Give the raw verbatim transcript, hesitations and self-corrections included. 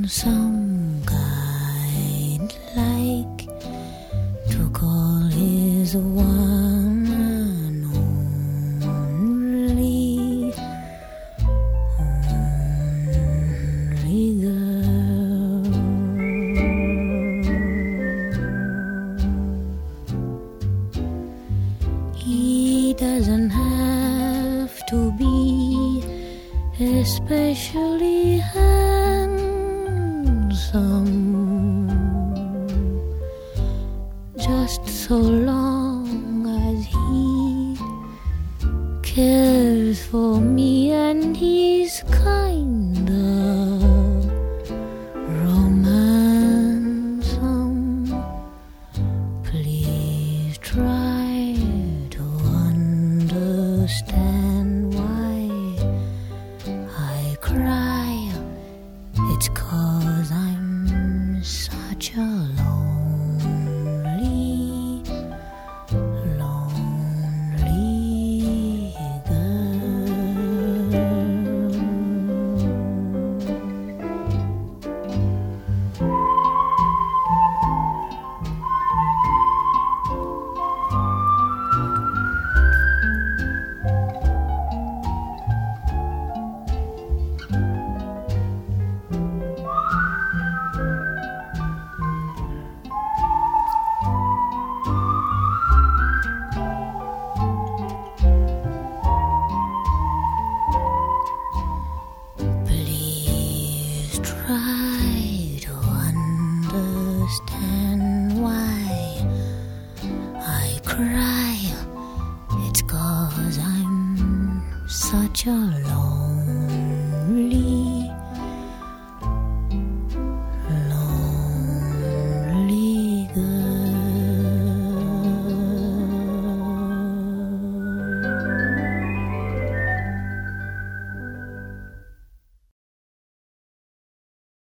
some guy'd like to call his one and only, only girl. He doesn't have to be especially handsome, just so long as he cares for me and he's kinda romancing. Please try to understand why I cry. It's 'cause I'm such a lonely, lonely girl. Please try